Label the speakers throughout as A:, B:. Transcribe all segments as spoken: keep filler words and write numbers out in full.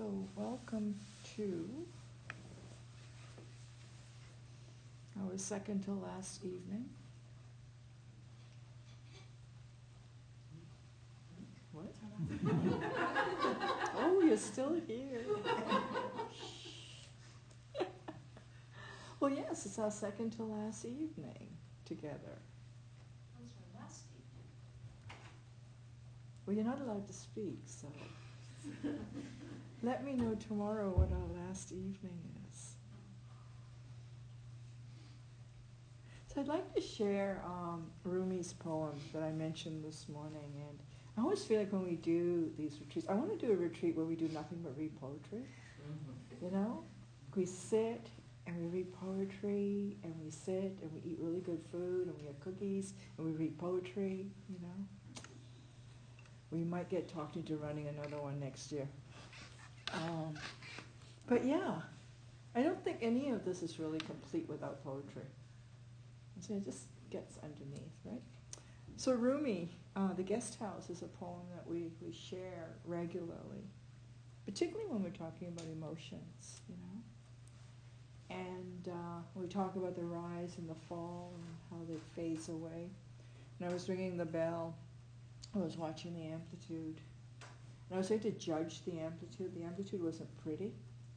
A: So welcome to our second to last evening. What? Oh, you're still here. Well, yes, it's our second to last evening together.
B: That was our last evening.
A: Well, you're not allowed to speak, so let me know tomorrow what our last evening is. So I'd like to share um, Rumi's poem that I mentioned this morning, and I always feel like when we do these retreats, I want to do a retreat where we do nothing but read poetry. Mm-hmm. You know, we sit and we read poetry, and we sit and we eat really good food, and we have cookies, and we read poetry. You know, we might get talked into running another one next year. Um, but yeah, I don't think any of this is really complete without poetry. So it just gets underneath, right? So Rumi, uh, The Guest House, is a poem that we, we share regularly, particularly when we're talking about emotions, you know. And uh, we talk about the rise and the fall and how they phase away. And I was ringing the bell, I was watching the amplitude, and I was trying to judge the amplitude. The amplitude wasn't pretty.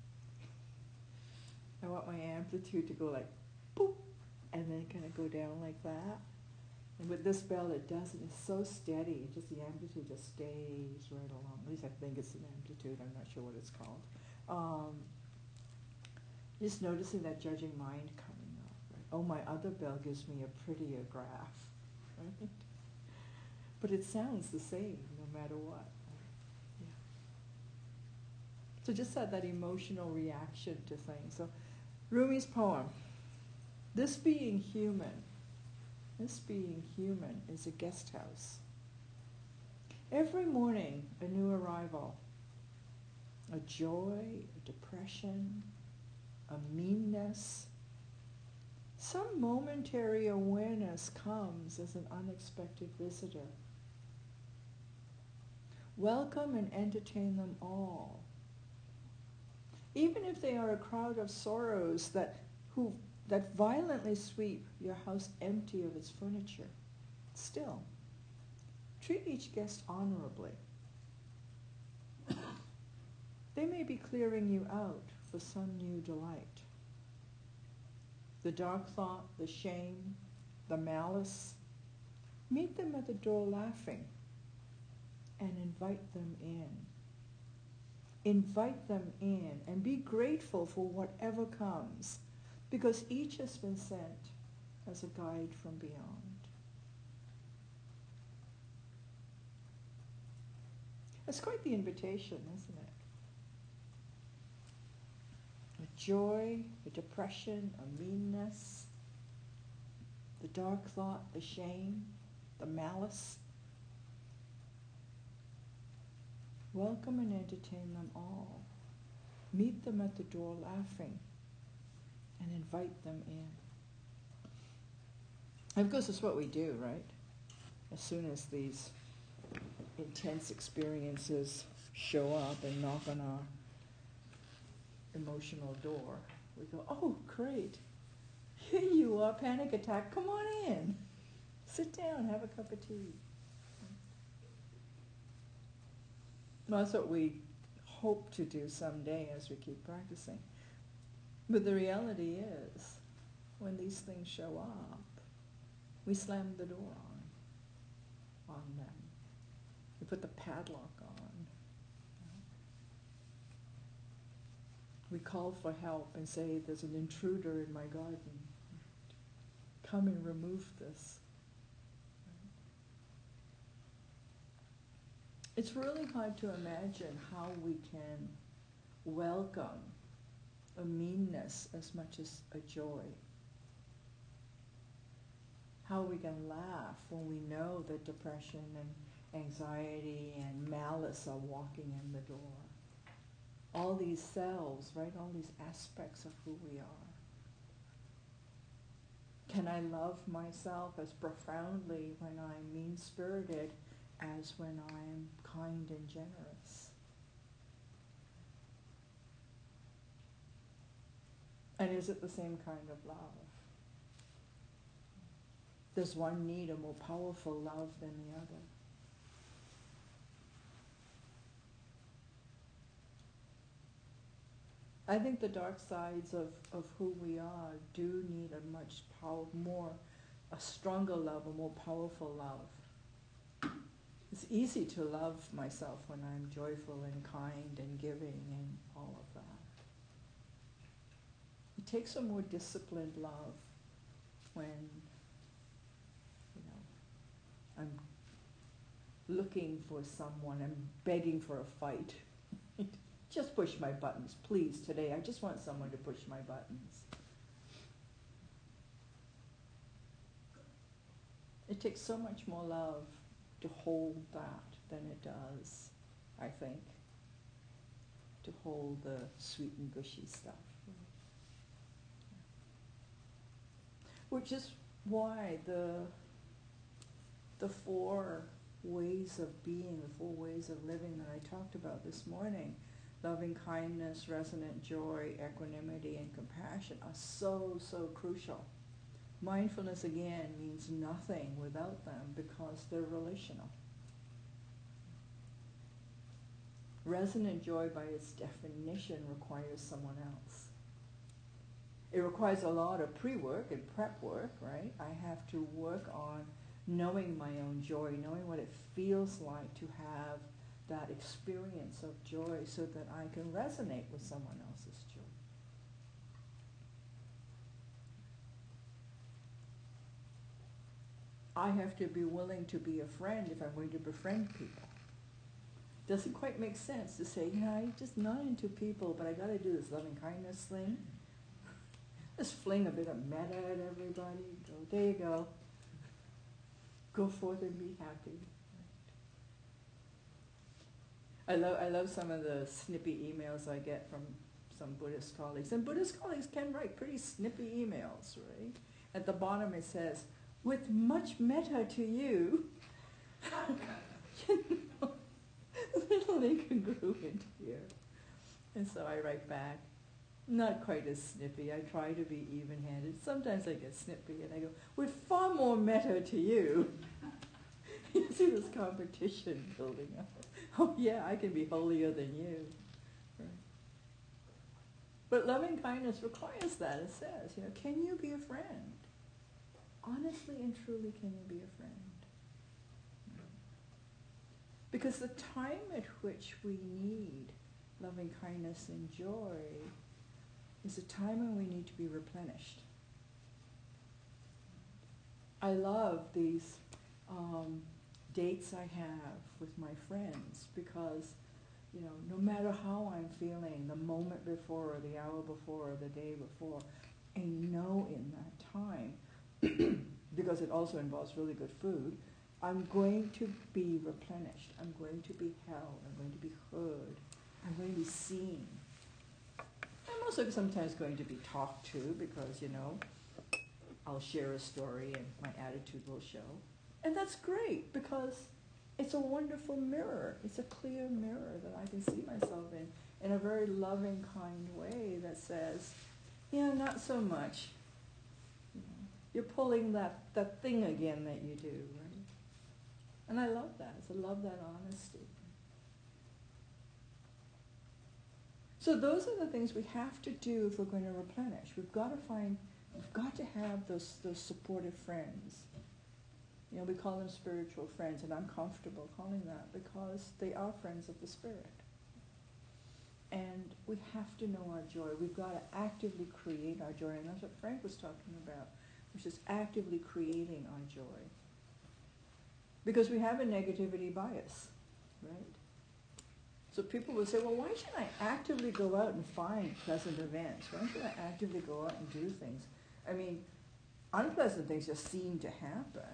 A: I want my amplitude to go like, boop, and then kind of go down like that. And with this bell, it doesn't. It's so steady. It just the amplitude just stays right along. At least I think it's an amplitude. I'm not sure what it's called. Um, just noticing that judging mind coming up. Right? Oh, my other bell gives me a prettier graph. Right? But it sounds the same no matter what. Right? Yeah. So just that, that emotional reaction to things. So Rumi's poem. This being human, this being human is a guest house. Every morning, a new arrival, a joy, a depression, a meanness. Some momentary awareness comes as an unexpected visitor. Welcome and entertain them all. Even if they are a crowd of sorrows that who that violently sweep your house empty of its furniture. Still, treat each guest honorably. They may be clearing you out for some new delight. The dark thought, the shame, the malice, meet them at the door laughing and invite them in. Invite them in and be grateful for whatever comes, because each has been sent as a guide from beyond. It's quite the invitation, isn't it? A joy, a depression, a meanness, the dark thought, the shame, the malice. Welcome and entertain them all. Meet them at the door laughing and invite them in. And of course, it's what we do, right? As soon as these intense experiences show up and knock on our emotional door, we go, oh, great. Here you are, panic attack. Come on in. Sit down, have a cup of tea. Well, that's what we hope to do someday as we keep practicing. But the reality is, when these things show up, we slam the door on, on them. We put the padlock on. We call for help and say, there's an intruder in my garden. Come and remove this. It's really hard to imagine how we can welcome a meanness as much as a joy. How we can laugh when we know that depression and anxiety and malice are walking in the door. All these selves, right? All these aspects of who we are. Can I love myself as profoundly when I'm mean-spirited as when I'm kind and generous? And is it the same kind of love? Does one need a more powerful love than the other? I think the dark sides of, of who we are do need a much power, more, a stronger love, a more powerful love. It's easy to love myself when I'm joyful and kind and giving and all of that. It takes a more disciplined love when, you know, I'm looking for someone, I'm begging for a fight. Just push my buttons, please, today. I just want someone to push my buttons. It takes so much more love to hold that than it does, I think, to hold the sweet and gushy stuff. Which is why the the four ways of being, the four ways of living that I talked about this morning, loving kindness, resonant joy, equanimity, and compassion, are so, so crucial. Mindfulness, again, means nothing without them because they're relational. Resonant joy, by its definition, requires someone else. It requires a lot of pre-work and prep work, right? I have to work on knowing my own joy, knowing what it feels like to have that experience of joy so that I can resonate with someone else's joy. I have to be willing to be a friend if I'm going to befriend people. Doesn't quite make sense to say, you know, I'm just not into people, but I got to do this loving kindness thing. Just fling a bit of metta at everybody. Go, there you go. Go forth and be happy. I love I love some of the snippy emails I get from some Buddhist colleagues. And Buddhist colleagues can write pretty snippy emails, right? At the bottom it says, with much metta to you. You know, little incongruent here. And so I write back, not quite as snippy. I try to be even-handed. Sometimes I get snippy and I go, with far more metta to you. You see this competition building up. Oh yeah, I can be holier than you. Right? But loving kindness requires that. It says, you know, can you be a friend? Honestly and truly, can you be a friend? Because the time at which we need loving kindness and joy is a time when we need to be replenished. I love these um, dates I have with my friends because, you know, no matter how I'm feeling, the moment before or the hour before or the day before, I know in that time, because it also involves really good food, I'm going to be replenished. I'm going to be held. I'm going to be heard. I'm going to be seen. I'm also sometimes going to be talked to because, you know, I'll share a story and my attitude will show. And that's great because it's a wonderful mirror. It's a clear mirror that I can see myself in, in a very loving, kind way that says, yeah, not so much. You know, you're pulling that, that thing again that you do, right? And I love that. I love that honesty. So those are the things we have to do if we're going to replenish. We've got to find, we've got to have those those supportive friends. You know, we call them spiritual friends, and I'm comfortable calling that because they are friends of the spirit. And we have to know our joy. We've got to actively create our joy, and that's what Frank was talking about, which is actively creating our joy. Because we have a negativity bias, right? So people will say, well, why should I actively go out and find pleasant events? Why should I actively go out and do things? I mean, unpleasant things just seem to happen.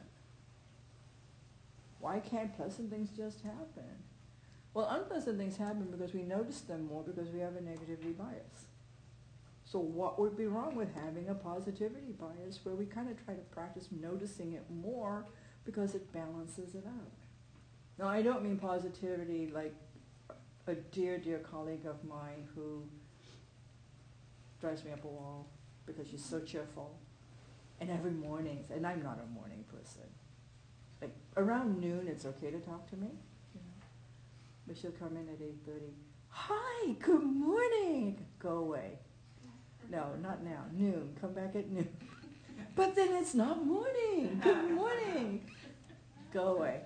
A: Why can't pleasant things just happen? Well, unpleasant things happen because we notice them more because we have a negativity bias. So what would be wrong with having a positivity bias where we kind of try to practice noticing it more because it balances it out? Now, I don't mean positivity like a dear, dear colleague of mine who drives me up a wall. because she's so cheerful. And every morning, and I'm not a morning person. Like around noon, it's okay to talk to me, you know. But she'll come in at eight thirty. Hi, good morning. Go away. No, not now. Noon. Come back at noon. But then it's not morning. Good morning. Go away.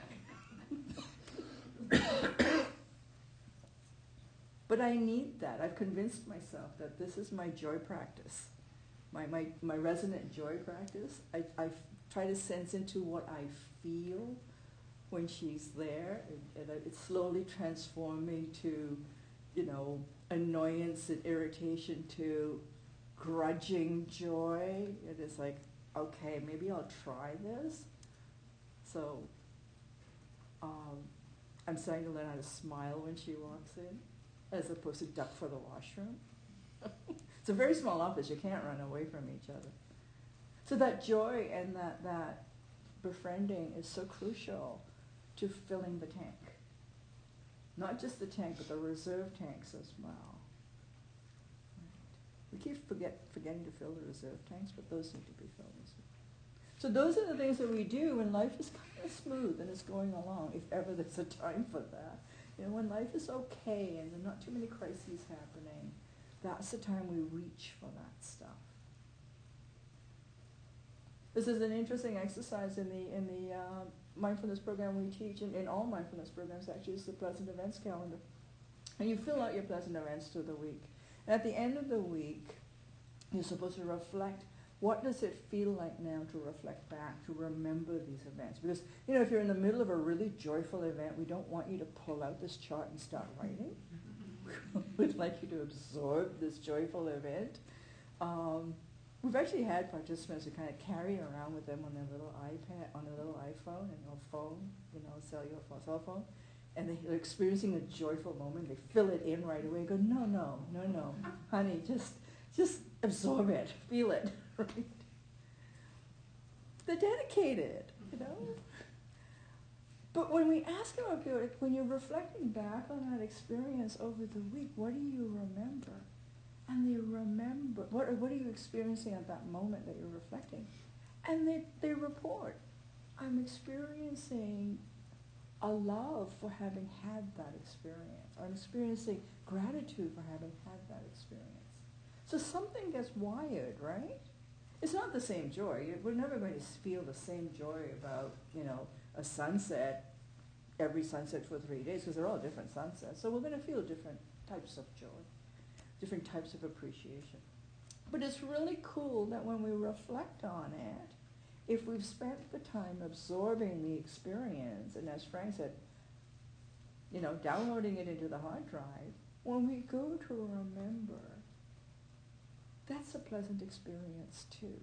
A: But I need that. I've convinced myself that this is my joy practice. My, my, my resonant joy practice. I, I try to sense into what I feel when she's there. And, and it's slowly transforming to, you know, annoyance and irritation to grudging joy. It is like, okay, maybe I'll try this. So um, I'm starting to learn how to smile when she walks in, as opposed to duck for the washroom. It's a very small office. You can't run away from each other. So that joy and that, that befriending is so crucial to filling the tank. Not just the tank, but the reserve tanks as well. Right. We keep forget, forgetting to fill the reserve tanks, but those need to be filled as well. So those are the things that we do when life is kind of smooth and it's going along, if ever there's a time for that. You know, when life is okay and there are not too many crises happening, that's the time we reach for that stuff. This is an interesting exercise in the in the uh, mindfulness program we teach, and in all mindfulness programs actually, is the pleasant events calendar. And you fill out your pleasant events through the week. And at the end of the week, you're supposed to reflect, what does it feel like now to reflect back, to remember these events? Because, you know, if you're in the middle of a really joyful event, we don't want you to pull out this chart and start writing. We'd like you to absorb this joyful event. Um, we've actually had participants who kind of carry around with them on their little iPad, on their little iPhone, and a phone, you know, cellular phone, cell phone, and they're experiencing a joyful moment. They fill it in right away. Go, no, no, no, no, honey, just, just absorb it, feel it, right? They're dedicated, you know. But when we ask them about it, when you're reflecting back on that experience over the week, what do you remember? And they remember, what, what are you experiencing at that moment that you're reflecting? And they, they report, I'm experiencing a love for having had that experience. I'm experiencing gratitude for having had that experience. So something gets wired, right? It's not the same joy. We're never going to feel the same joy about, you know, a sunset, every sunset for three days, because they're all different sunsets. So we're going to feel different types of joy, different types of appreciation. But it's really cool that when we reflect on it, if we've spent the time absorbing the experience, and as Frank said, you know, downloading it into the hard drive, when we go to remember, that's a pleasant experience too.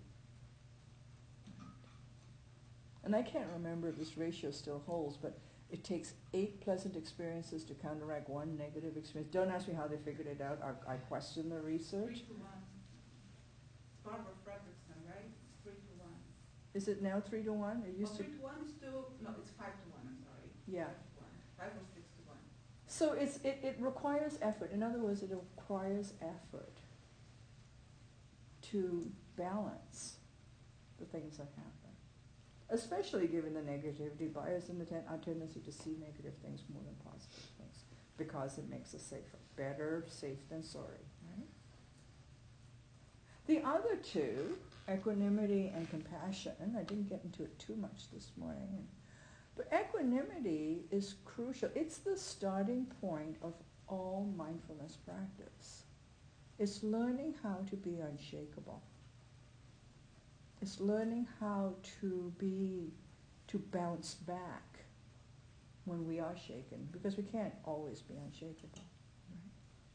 A: And I can't remember if this ratio still holds, but it takes eight pleasant experiences to counteract one negative experience. Don't ask me how they figured it out. I, I question the research.
C: Three to one. Barbara Fredrickson, right? Three to one.
A: Is it now three to one? It used
C: oh,
A: to.
C: Three to one is to, no, it's five to one, I'm sorry.
A: Yeah.
C: Five to one. Five or six to one.
A: So it's, it, it requires effort. In other words, it requires effort to balance the things that happen, especially given the negativity bias and the ten- our tendency to see negative things more than positive things, because it makes us safer. Better safe than sorry, right? The other two, equanimity and compassion, I didn't get into it too much this morning, but equanimity is crucial. It's the starting point of all mindfulness practice. It's learning how to be unshakable. It's learning how to be, to bounce back when we are shaken, because we can't always be unshakable. Right?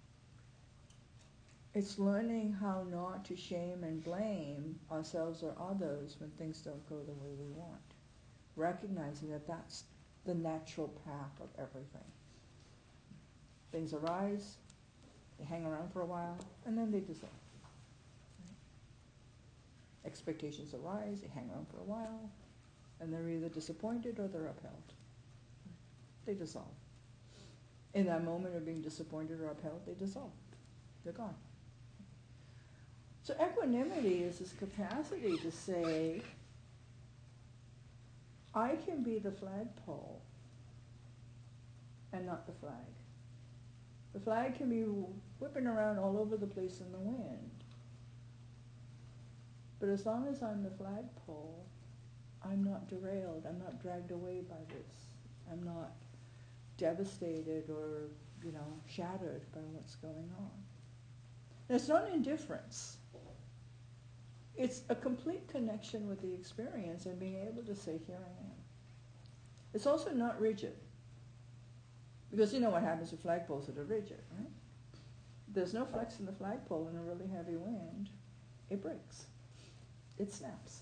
A: It's learning how not to shame and blame ourselves or others when things don't go the way we want. Recognizing that that's the natural path of everything. Things arise, they hang around for a while, and then they dissolve. Right? Expectations arise, they hang around for a while, and they're either disappointed or they're upheld. They dissolve. In that moment of being disappointed or upheld, they dissolve. They're gone. So equanimity is this capacity to say, I can be the flagpole and not the flag. The flag can be whipping around all over the place in the wind. But as long as I'm the flagpole, I'm not derailed, I'm not dragged away by this. I'm not devastated or, you know, shattered by what's going on. And it's not indifference. It's a complete connection with the experience and being able to say, here I am. It's also not rigid. Because you know what happens to flagpoles that are rigid, right? There's no flex in the flagpole in a really heavy wind. It breaks. It snaps.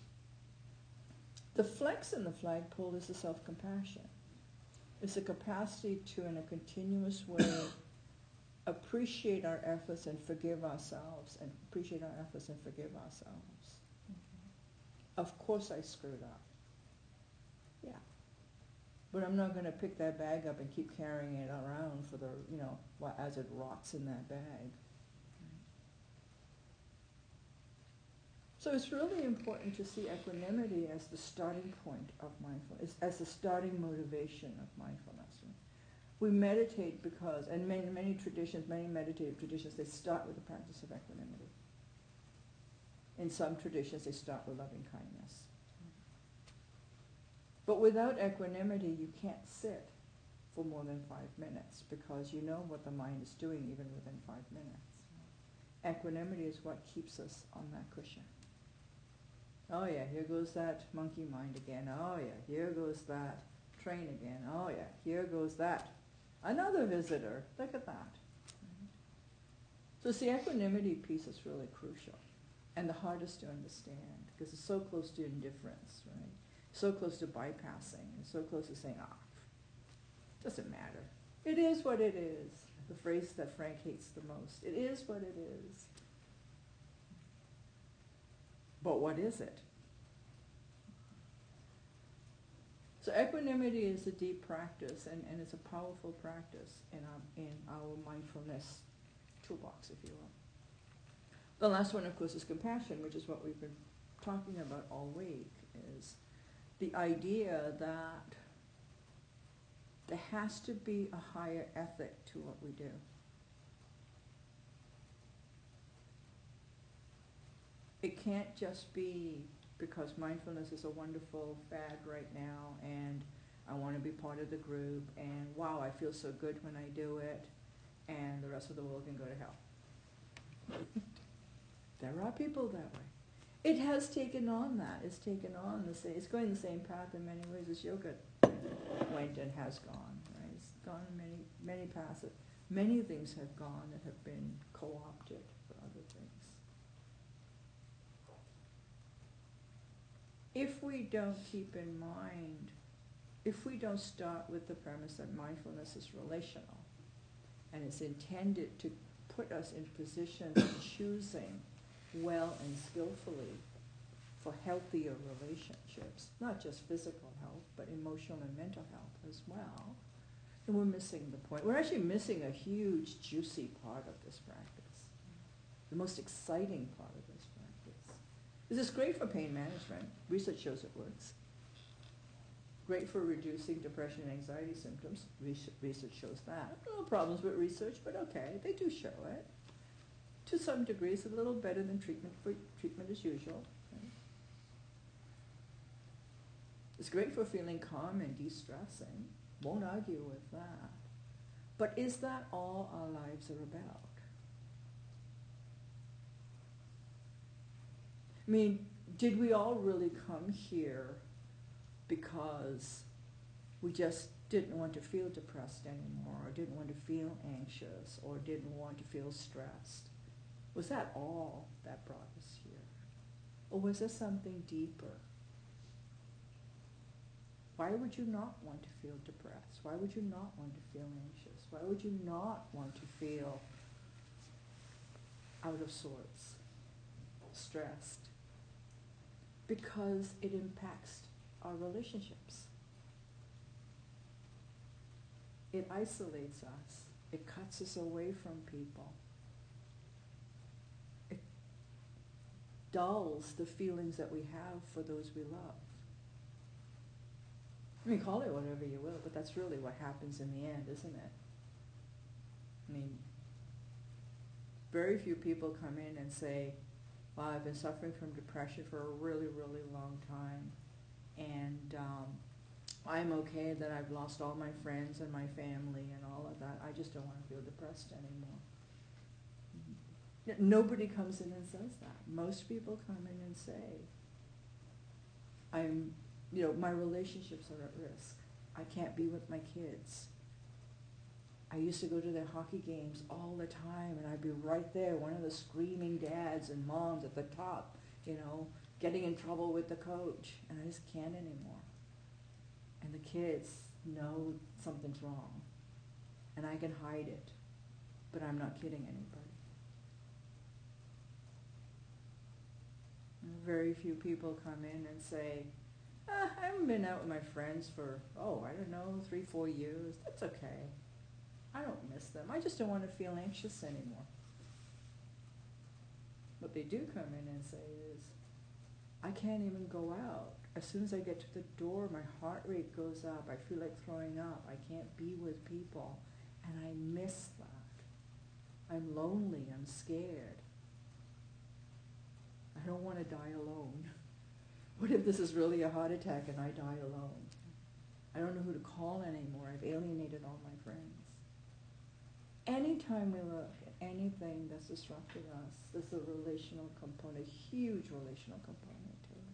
A: The flex in the flagpole is the self-compassion. It's the capacity to, in a continuous way, appreciate our efforts and forgive ourselves, and appreciate our efforts and forgive ourselves. Mm-hmm. Of course I screwed up. Yeah. But I'm not going to pick that bag up and keep carrying it around for the, you know, as it rots in that bag. So it's really important to see equanimity as the starting point of mindfulness, as the starting motivation of mindfulness. We meditate because, and many, many traditions, many meditative traditions, they start with the practice of equanimity. In some traditions, they start with loving kindness. But without equanimity, you can't sit for more than five minutes because you know what the mind is doing even within five minutes. Equanimity is what keeps us on that cushion. Oh yeah, here goes that monkey mind again. Oh yeah, here goes that train again. Oh yeah, here goes that. Another visitor. Look at that. So it's the equanimity piece is really crucial and the hardest to understand because it's so close to indifference, right? So close to bypassing. It's so close to saying, ah, doesn't matter. It is what it is. The phrase that Frank hates the most. It is what it is. But what is it? So equanimity is a deep practice, and, and it's a powerful practice in our, in our mindfulness toolbox, if you will. The last one, of course, is compassion, which is what we've been talking about all week, is the idea that there has to be a higher ethic to what we do. It can't just be because mindfulness is a wonderful fad right now and I want to be part of the group and wow, I feel so good when I do it and the rest of the world can go to hell. There are people that way. It has taken on that. It's taken on the same, it's going the same path in many ways as yoga went and has gone. Right? It's gone in many, many paths. Many things have gone that have been co-opted for other things. If we don't keep in mind, if we don't start with the premise that mindfulness is relational and it's intended to put us in positions of choosing well and skillfully for healthier relationships, not just physical health, but emotional and mental health as well, then we're missing the point. We're actually missing a huge, juicy part of this practice, the most exciting part of this practice. This is great for pain management. Research shows it works. Great for reducing depression and anxiety symptoms. Research shows that. No problems with research, but okay, they do show it. To some degree, it's a little better than treatment for treatment as usual. Right? It's great for feeling calm and de-stressing. Won't argue with that. But is that all our lives are about? I mean, did we all really come here because we just didn't want to feel depressed anymore, or didn't want to feel anxious, or didn't want to feel stressed? Was that all that brought us here? Or was there something deeper? Why would you not want to feel depressed? Why would you not want to feel anxious? Why would you not want to feel out of sorts, stressed? Because it impacts our relationships. It isolates us. It cuts us away from people. It dulls the feelings that we have for those we love. I mean, call it whatever you will, but that's really what happens in the end, isn't it? I mean, very few people come in and say, well, I've been suffering from depression for a really, really long time, and um, I'm okay that I've lost all my friends and my family and all of that. I just don't want to feel depressed anymore. Mm-hmm. Nobody comes in and says that. Most people come in and say, I'm, you know, my relationships are at risk. I can't be with my kids. I used to go to their hockey games all the time, and I'd be right there, one of the screaming dads and moms at the top, you know, getting in trouble with the coach, and I just can't anymore. And the kids know something's wrong, and I can hide it, but I'm not kidding anybody. Very few people come in and say, ah, I haven't been out with my friends for, oh, I don't know, three, four years. That's okay. I don't miss them. I just don't want to feel anxious anymore. What they do come in and say is, I can't even go out. As soon as I get to the door, my heart rate goes up. I feel like throwing up. I can't be with people. And I miss that. I'm lonely. I'm scared. I don't want to die alone. What if this is really a heart attack and I die alone? I don't know who to call anymore. I've alienated all my friends. Anytime we look at anything that's disrupting us, there's a relational component, a huge relational component to it.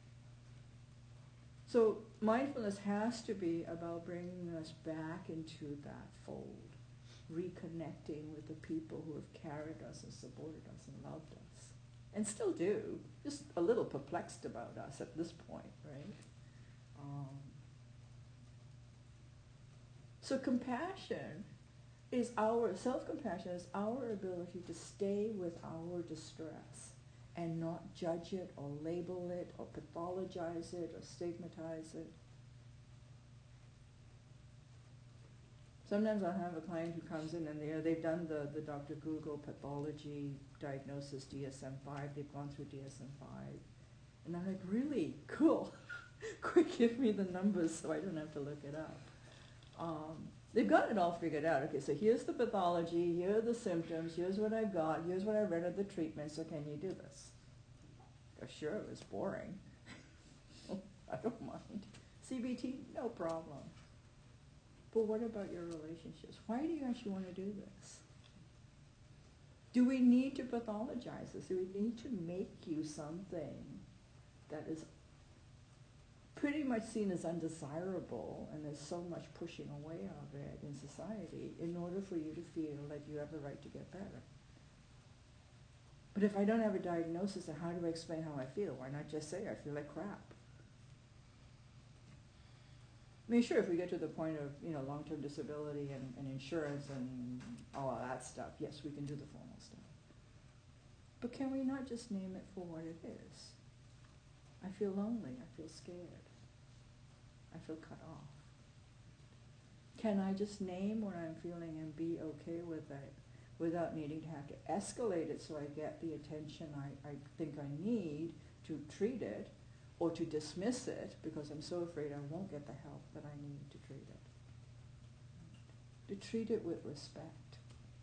A: So mindfulness has to be about bringing us back into that fold, reconnecting with the people who have carried us and supported us and loved us, and still do, just a little perplexed about us at this point, right? Um, so compassion is our, self-compassion is our ability to stay with our distress and not judge it or label it or pathologize it or stigmatize it. Sometimes I'll have a client who comes in and they're, they've done the, the Doctor Google pathology diagnosis D S M five, they've gone through D S M five, and I'm like, really? Cool. Quick, give me the numbers so I don't have to look it up. Um, They've got it all figured out. Okay, so here's the pathology, here are the symptoms, here's what I've got, here's what I read of the treatment, so can you do this? Oh, sure, it was boring. I don't mind. C B T, no problem. But what about your relationships? Why do you actually want to do this? Do we need to pathologize this? Do we need to make you something that is pretty much seen as undesirable, and there's so much pushing away of it in society in order for you to feel that you have the right to get better? But if I don't have a diagnosis, then how do I explain how I feel? Why not just say I feel like crap? I mean, sure, if we get to the point of, you know, long-term disability and, and insurance and all of that stuff, yes, we can do the formal stuff. But can we not just name it for what it is? I feel lonely. I feel scared. I feel cut off. Can I just name what I'm feeling and be okay with it without needing to have to escalate it so I get the attention I, I think I need to treat it, or to dismiss it because I'm so afraid I won't get the help that I need to treat it? To treat it with respect.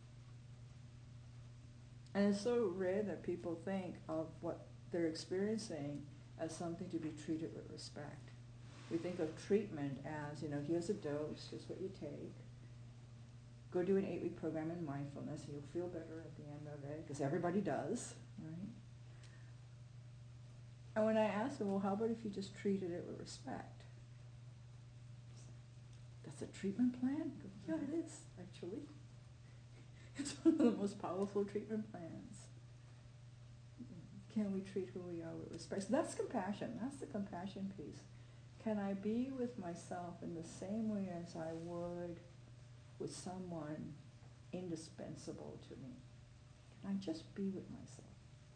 A: And it's so rare that people think of what they're experiencing as something to be treated with respect. We think of treatment as, you know, here's a dose, here's what you take. Go do an eight-week program in mindfulness, and you'll feel better at the end of it, because everybody does, right? And when I ask them, well, how about if you just treated it with respect? That's a treatment plan? I go, yeah, it is, actually. It's one of the most powerful treatment plans. Can we treat who we are with respect? So that's compassion. That's the compassion piece. Can I be with myself in the same way as I would with someone indispensable to me? Can I just be with myself?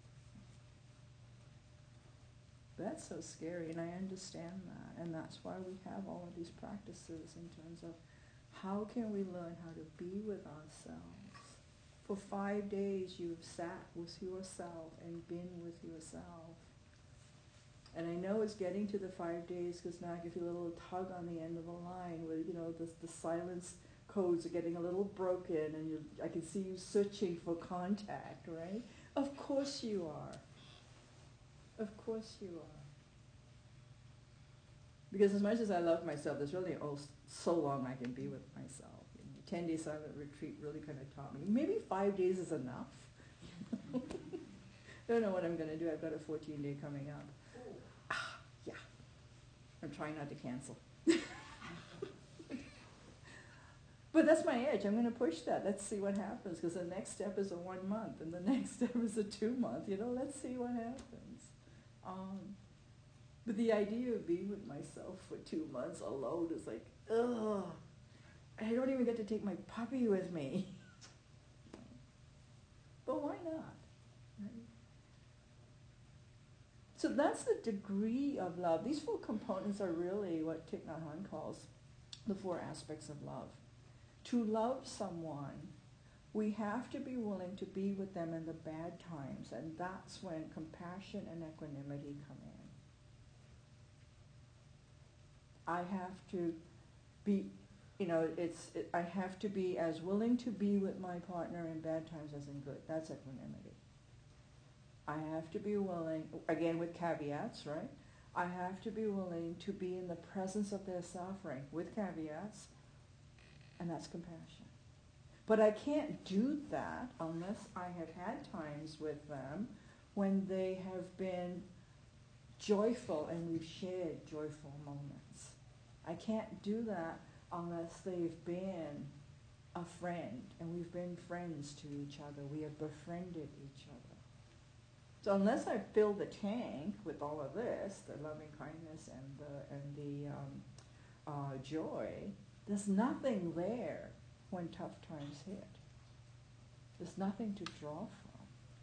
A: That's so scary, and I understand that. And that's why we have all of these practices in terms of how can we learn how to be with ourselves For five days you've sat with yourself and been with yourself. And I know it's getting to the five days because now I can feel a little tug on the end of the line where, you know, the, the silence codes are getting a little broken and you, I can see you searching for contact, right? Of course you are. Of course you are. Because as much as I love myself, there's really oh, so long I can be with myself. ten-day silent retreat really kind of taught me. Maybe five days is enough. I don't know what I'm going to do. I've got a fourteen-day coming up. Ah, yeah. I'm trying not to cancel. But that's my edge. I'm going to push that. Let's see what happens. Because the next step is a one month, and the next step is a two month. You know, let's see what happens. Um, but the idea of being with myself for two months alone is like, ugh. I don't even get to take my puppy with me. But why not? Right? So that's the degree of love. These four components are really what Thich Nhat Hanh calls the four aspects of love. To love someone, we have to be willing to be with them in the bad times, and that's when compassion and equanimity come in. I have to be You know, it's. It, I have to be as willing to be with my partner in bad times as in good. That's equanimity. I have to be willing, again with caveats, right? I have to be willing to be in the presence of their suffering with caveats, and that's compassion. But I can't do that unless I have had times with them when they have been joyful and we've shared joyful moments. I can't do that unless they've been a friend and we've been friends to each other. We have befriended each other. So unless I fill the tank with all of this, the loving kindness and the and the um, uh, joy, there's nothing there when tough times hit. There's nothing to draw from.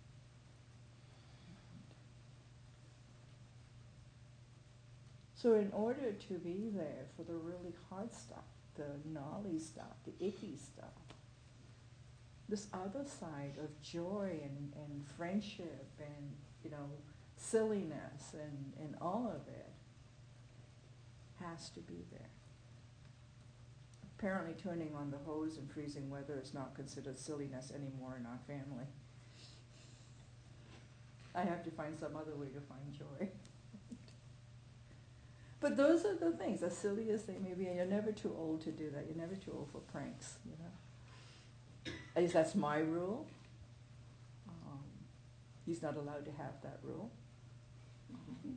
A: So in order to be there for the really hard stuff, the gnarly stuff, the icky stuff, this other side of joy and, and friendship and, you know, silliness and, and all of it has to be there. Apparently turning on the hose in freezing weather is not considered silliness anymore in our family. I have to find some other way to find joy. But those are the things, as silly as they may be, and you're never too old to do that. You're never too old for pranks, you know. At least that's my rule. Um, he's not allowed to have that rule. Um,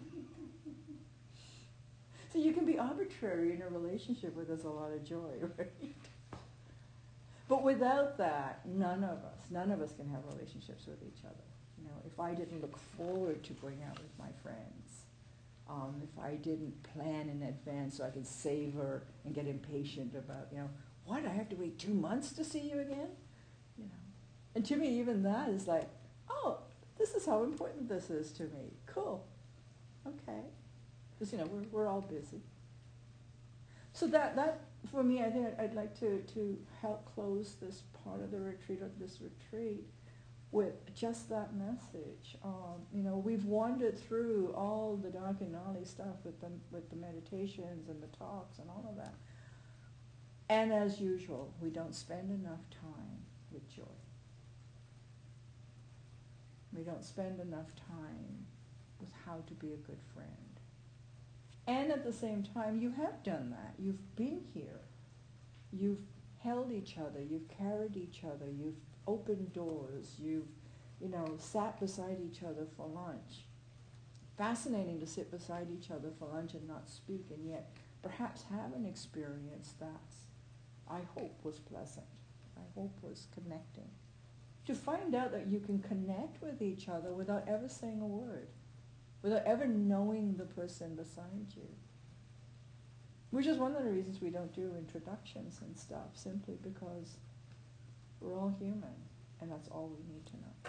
A: so you can be arbitrary in a relationship where there's a lot of joy, right? But without that, none of us, none of us can have relationships with each other. You know, if I didn't look forward to going out with my friends, Um, if I didn't plan in advance so I could savor and get impatient about, you know, what, I have to wait two months to see you again? You know, and to me even that is like, oh, this is how important this is to me. Cool. Okay. Because, you know, we're, we're all busy. So that, that for me, I think I'd, I'd like to, to help close this part of the retreat, or this retreat, with just that message. Um, you know, we've wandered through all the dark and gnarly stuff with the, with the meditations and the talks and all of that. And as usual, we don't spend enough time with joy. We don't spend enough time with how to be a good friend. And at the same time, you have done that. You've been here. You've held each other. You've carried each other. You've opened doors. You've, you know, sat beside each other for lunch. Fascinating to sit beside each other for lunch and not speak, and yet perhaps have an experience that I hope was pleasant. I hope was connecting. To find out that you can connect with each other without ever saying a word, without ever knowing the person beside you. Which is one of the reasons we don't do introductions and stuff, simply because we're all human, and that's all we need to know.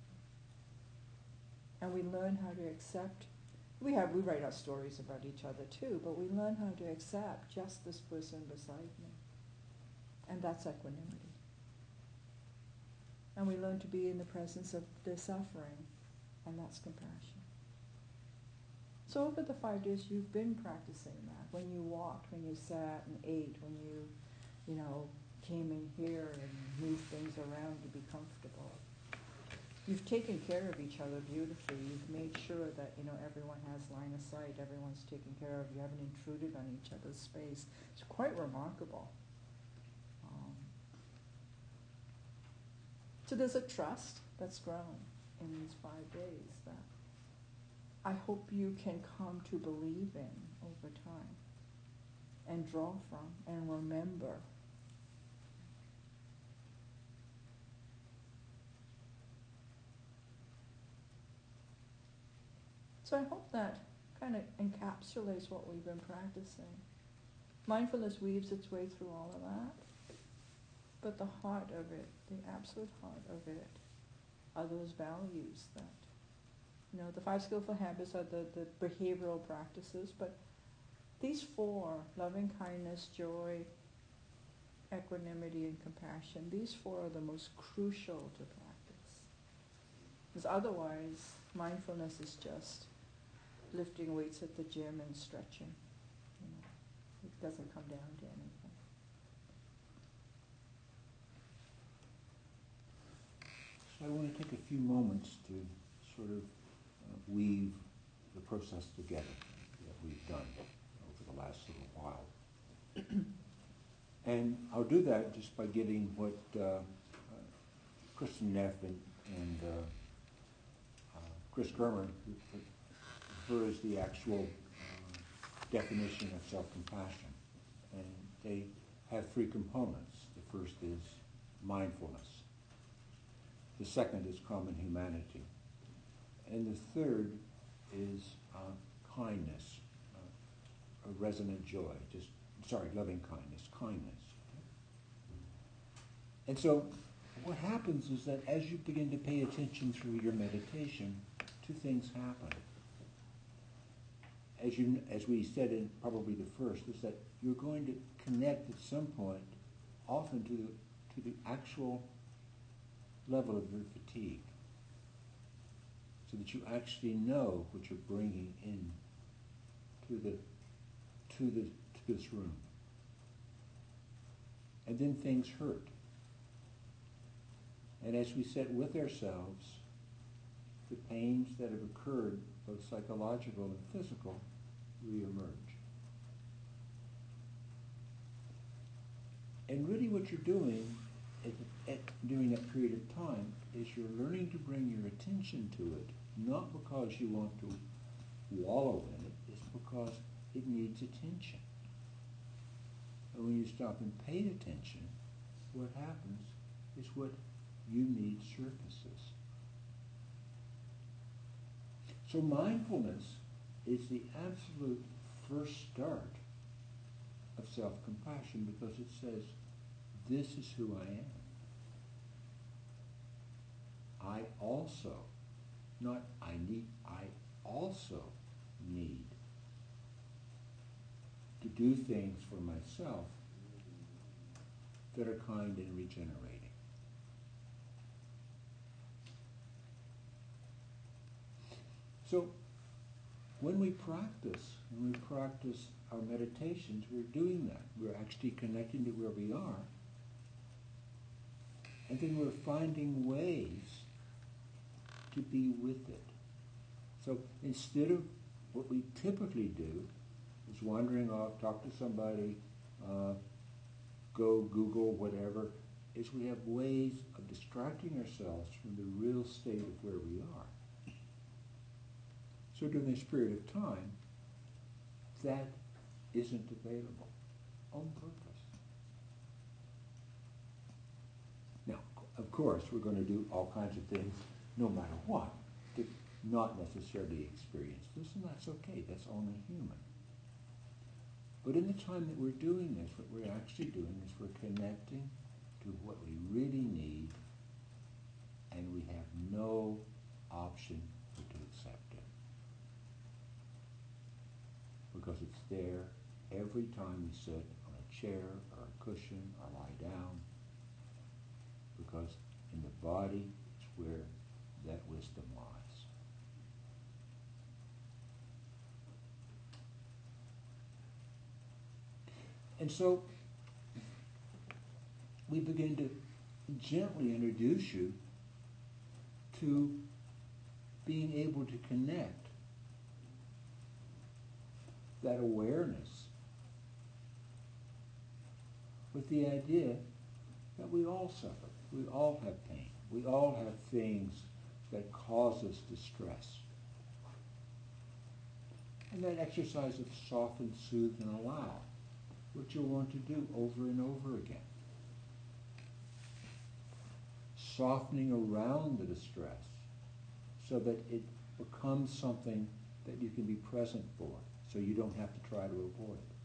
A: And we learn how to accept, we have, we write our stories about each other too, but we learn how to accept just this person beside me. And that's equanimity. And we learn to be in the presence of their suffering, and that's compassion. So over the five days you've been practicing that. When you walked, when you sat and ate, when you, you know, came in here and moved things around to be comfortable. You've taken care of each other beautifully. You've made sure that, you know, everyone has line of sight, everyone's taken care of. You haven't intruded on each other's space. It's quite remarkable. Um, so there's a trust that's grown in these five days that I hope you can come to believe in over time and draw from and remember. So I hope that kind of encapsulates what we've been practicing. Mindfulness weaves its way through all of that, but the heart of it, the absolute heart of it, are those values that, you know, the five skillful habits are the, the behavioral practices, but these four, loving kindness, joy, equanimity, and compassion, these four are the most crucial to practice. Because otherwise, mindfulness is just lifting weights at the gym and stretching. You know, it doesn't come down to anything.
D: So I want to take a few moments to sort of uh, weave the process together that we've done over the last little while. And I'll do that just by giving what uh, uh, Kristen Neff and, and uh, uh, Chris Germer, her is the actual uh, definition of self-compassion. And they have three components. The first is mindfulness. The second is common humanity. And the third is uh, kindness, uh, a resonant joy, just, sorry, loving kindness, kindness. And so what happens is that as you begin to pay attention through your meditation, two things happen. As you, as we said in probably the first, is that you're going to connect at some point, often to the, to the actual level of your fatigue, so that you actually know what you're bringing in to the to the to this room. And then things hurt. And as we sit with ourselves, the pains that have occurred, both psychological and physical, reemerge. And really what you're doing at, at, during that period of time is you're learning to bring your attention to it, not because you want to wallow in it, it's because it needs attention. And when you stop and pay attention, what happens is what you need surfaces. So mindfulness is the absolute first start of self-compassion, because it says, this is who I am. I also, not I need, I also need to do things for myself that are kind and regenerating. So when we practice, when we practice our meditations, we're doing that. We're actually connecting to where we are. And then we're finding ways to be with it. So instead of what we typically do, is wandering off, talk to somebody, uh, go Google whatever, is we have ways of distracting ourselves from the real state of where we are. So during this period of time, that isn't available on purpose. Now, of course, we're going to do all kinds of things, no matter what, to not necessarily experience this, and that's okay. That's only human. But in the time that we're doing this, what we're actually doing is we're connecting to what we really need, and we have no option but to accept it. Because it's there every time we sit on a chair or a cushion or lie down. Because in the body is where that wisdom lies. And so we begin to gently introduce you to being able to connect that awareness with the idea that we all suffer, we all have pain, we all have things that cause us distress. And that exercise of soften, soothe, and allow, what you'll want to do over and over again. Softening around the distress so that it becomes something that you can be present for, so you don't have to try to avoid it.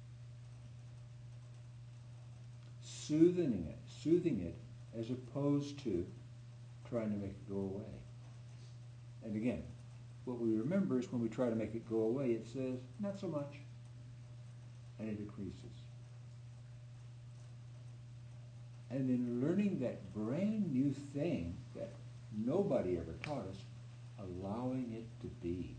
D: Soothing it, soothing it as opposed to trying to make it go away. And again, what we remember is when we try to make it go away, it says, not so much, and it decreases. And in learning that brand new thing that nobody ever taught us, allowing it to be.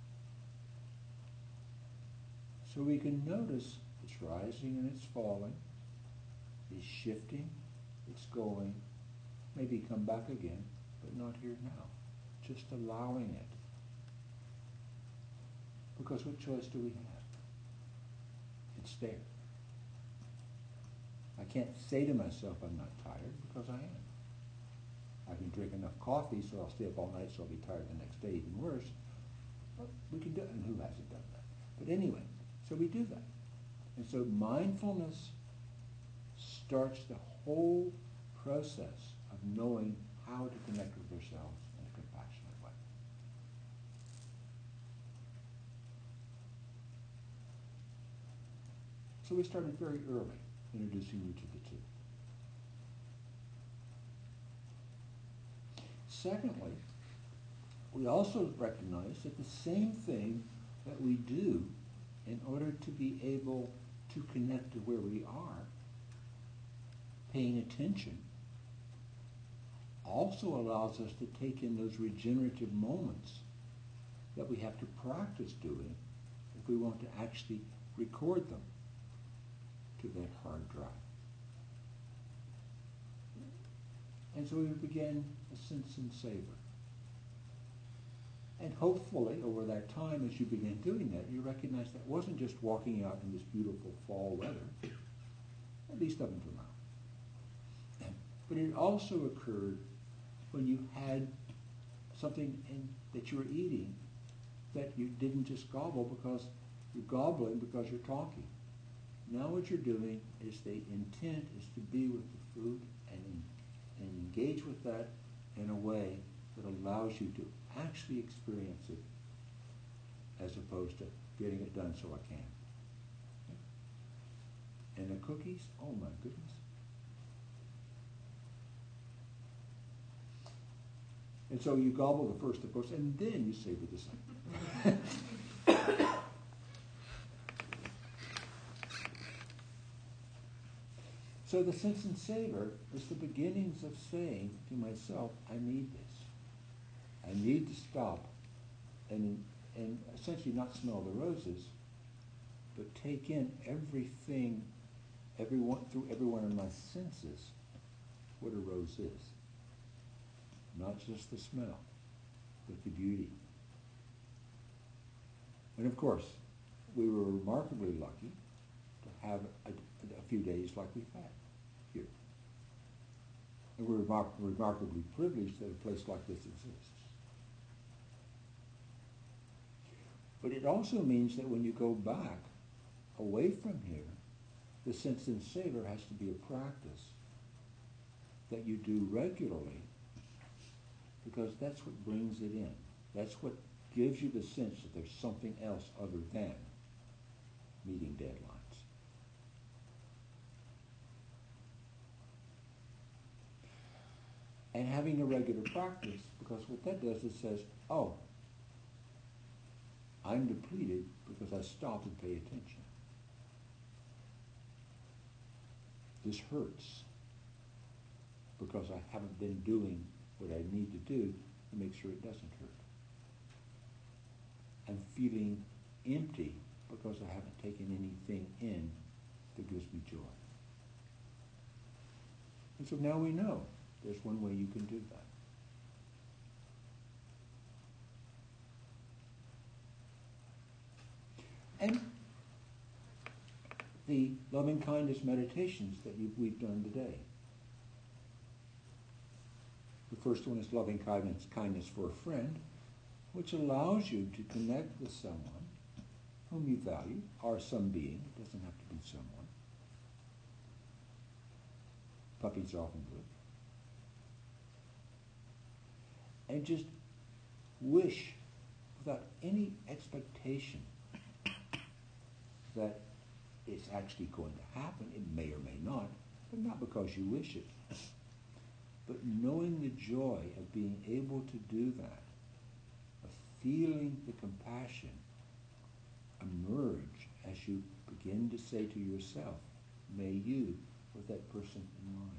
D: So we can notice it's rising and it's falling, it's shifting, it's going, maybe come back again, but not here now. Just allowing it. Because what choice do we have? It's there. I can't say to myself I'm not tired, because I am. I can drink enough coffee so I'll stay up all night so I'll be tired the next day, even worse. Well, we can do it, and who hasn't done that? But anyway, so we do that. And so mindfulness starts the whole process of knowing how to connect with ourselves in a compassionate way. So we started very early, introducing you to the two. Secondly, we also recognize that the same thing that we do in order to be able to connect to where we are, paying attention, also allows us to take in those regenerative moments that we have to practice doing if we want to actually record them to that hard drive. And so we begin a sense and savor. And hopefully, over that time, as you begin doing that, you recognize that wasn't just walking out in this beautiful fall weather, at least up until now. But it also occurred when you had something in, that you were eating that you didn't just gobble because you're gobbling because you're talking. Now what you're doing is the intent is to be with the food and, and engage with that in a way that allows you to actually experience it as opposed to getting it done so I can. And the cookies, oh my goodness. And so you gobble the first, of course, and then you savor the second. So the sense and savor is the beginnings of saying to myself, I need this. I need to stop and, and essentially not smell the roses, but take in everything, everyone, through every one of my senses, what a rose is. Not just the smell, but the beauty. And of course, we were remarkably lucky to have a, a few days like we've had here. And we're remar- remarkably privileged that a place like this exists. But it also means that when you go back away from here, the sense and savor has to be a practice that you do regularly, because that's what brings it in. That's what gives you the sense that there's something else other than meeting deadlines. And having a regular practice, because what that does is says, oh, I'm depleted because I stop and pay attention. This hurts. because I haven't been doing what I need to do to make sure it doesn't hurt. I'm feeling empty because I haven't taken anything in that gives me joy. And so now we know there's one way you can do that. And the loving kindness meditations that you, we've done today. The first one is loving kindness, kindness for a friend, which allows you to connect with someone whom you value, or some being. It doesn't have to be someone. Puppies often do. And just wish, without any expectation that it's actually going to happen. It may or may not, but not because you wish it. But knowing the joy of being able to do that, of feeling the compassion emerge as you begin to say to yourself, may you, with that person in mind.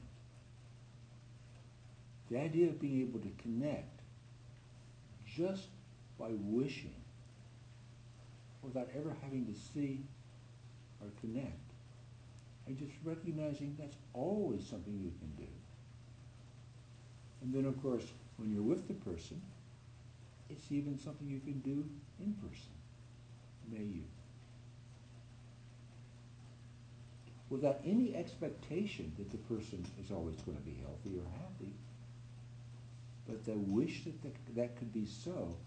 D: The idea of being able to connect just by wishing, without ever having to see or connect, and just recognizing that's always something you can do. And then, of course, when you're with the person, it's even something you can do in person. May you. Without any expectation that the person is always going to be healthy or happy, but the wish that the, that could be so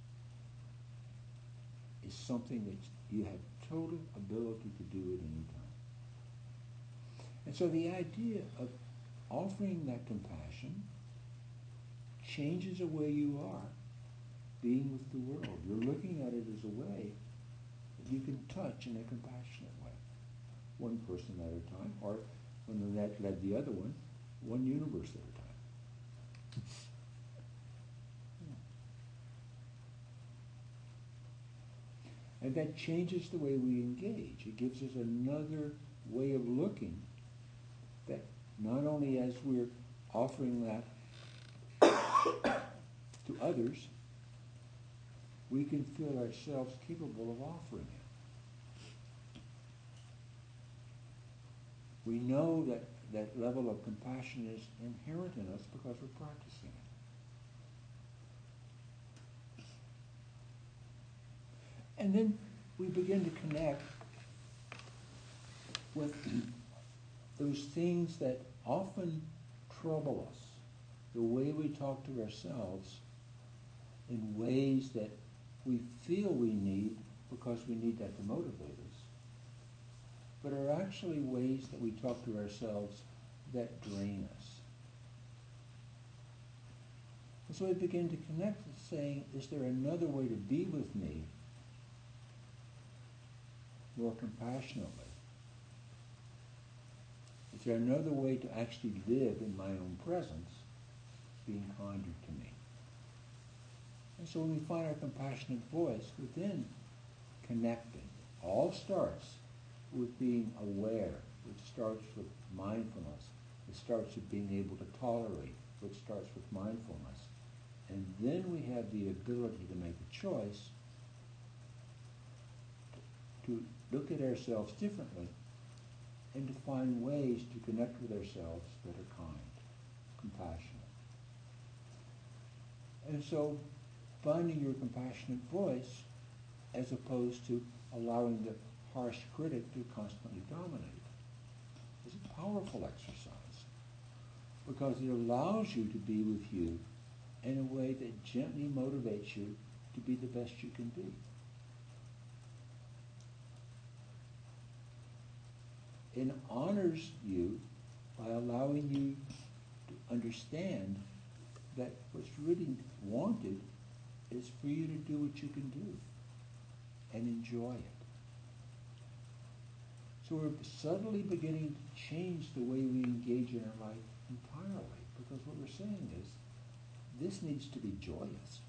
D: is something that you have total ability to do at any time. And so the idea of offering that compassion changes the way you are being with the world. You're looking at it as a way that you can touch in a compassionate way. One person at a time, or when the net led the other one, one universe at a time. And that changes the way we engage. It gives us another way of looking that not only as we're offering that to others, we can feel ourselves capable of offering it. We know that that level of compassion is inherent in us because we're practicing it. And then we begin to connect with those things that often trouble us, the way we talk to ourselves in ways that we feel we need because we need that to motivate us, but are actually ways that we talk to ourselves that drain us. And so we begin to connect with saying, is there another way to be with me more compassionately? Is there another way to actually live in my own presence, being kinder to me? And so when we find our compassionate voice, we're then connecting. All starts with being aware. It starts with mindfulness. It starts with being able to tolerate, which starts with mindfulness. And then we have the ability to make a choice to look at ourselves differently and to find ways to connect with ourselves that are kind, compassionate. And so finding your compassionate voice as opposed to allowing the harsh critic to constantly dominate is a powerful exercise because it allows you to be with you in a way that gently motivates you to be the best you can be. And honors you by allowing you to understand that what's really wanted is for you to do what you can do and enjoy it. So we're subtly beginning to change the way we engage in our life entirely, because what we're saying is, this needs to be joyous.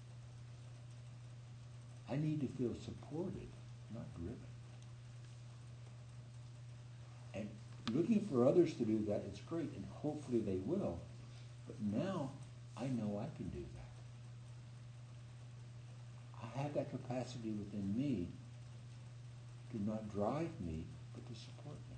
D: I need to feel supported, not driven. And looking for others to do that is great, and hopefully they will. But now I know I can do that. I have that capacity within me to not drive me, but to support me.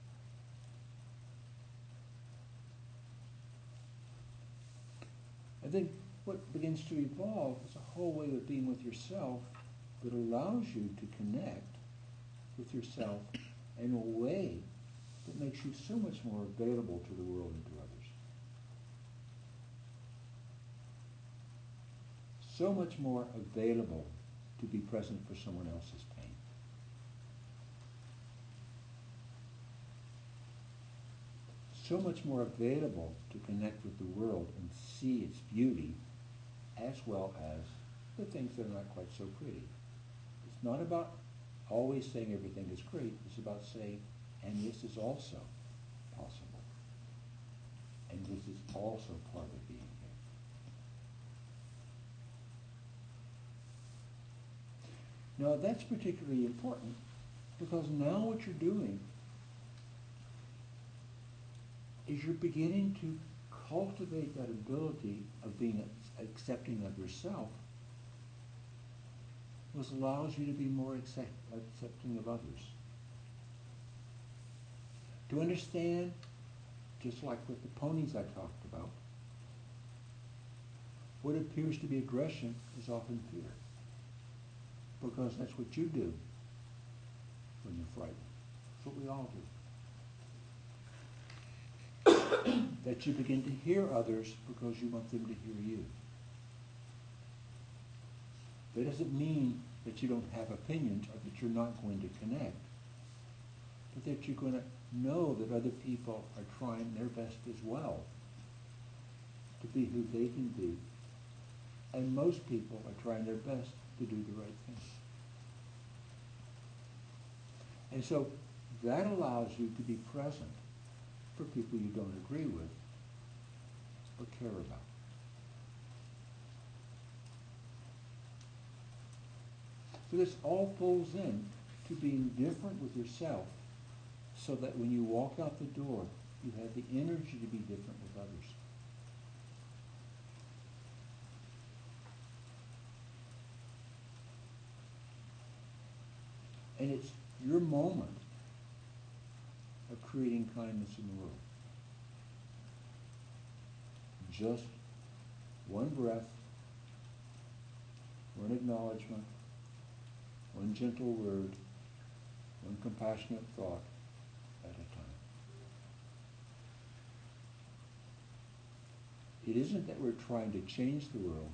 D: And then what begins to evolve is a whole way of being with yourself that allows you to connect with yourself in a way that makes you so much more available to the world and to others. So much more available to be present for someone else's pain. So much more available to connect with the world and see its beauty as well as the things that are not quite so pretty. It's not about always saying everything is great. It's about saying, and this is also possible. And this is also part of being here. Now that's particularly important because now what you're doing is you're beginning to cultivate that ability of being accepting of yourself, which allows you to be more accept, accepting of others. To understand, just like with the ponies I talked about, what appears to be aggression is often fear. Because that's what you do when you're frightened. That's what we all do. That you begin to hear others because you want them to hear you. That doesn't mean that you don't have opinions or that you're not going to connect, but that you're going to know that other people are trying their best as well to be who they can be. And most people are trying their best to do the right thing. And so that allows you to be present for people you don't agree with or care about. So this all folds in to being different with yourself so that when you walk out the door, you have the energy to be different with others. And it's your moment of creating kindness in the world. Just one breath, one acknowledgement, one gentle word, one compassionate thought at a time. It isn't that we're trying to change the world.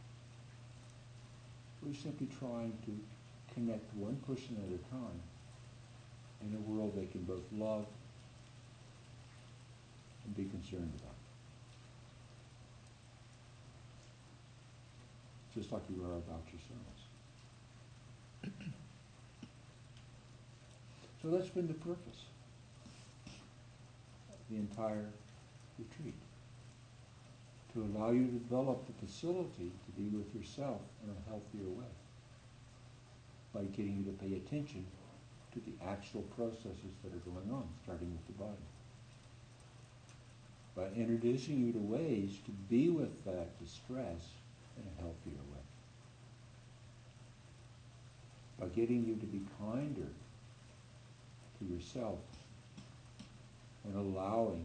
D: We're simply trying to connect one person at a time in a world they can both love and be concerned about. Just like you are about yourselves. So that's been the purpose of the entire retreat. To allow you to develop the facility to be with yourself in a healthier way. By getting you to pay attention to the actual processes that are going on, starting with the body. By introducing you to ways to be with that distress in a healthier way. By getting you to be kinder to yourself and allowing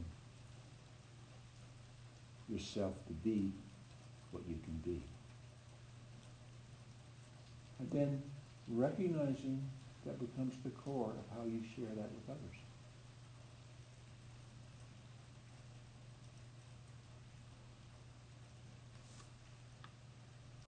D: yourself to be what you can be. And then recognizing that becomes the core of how you share that with others.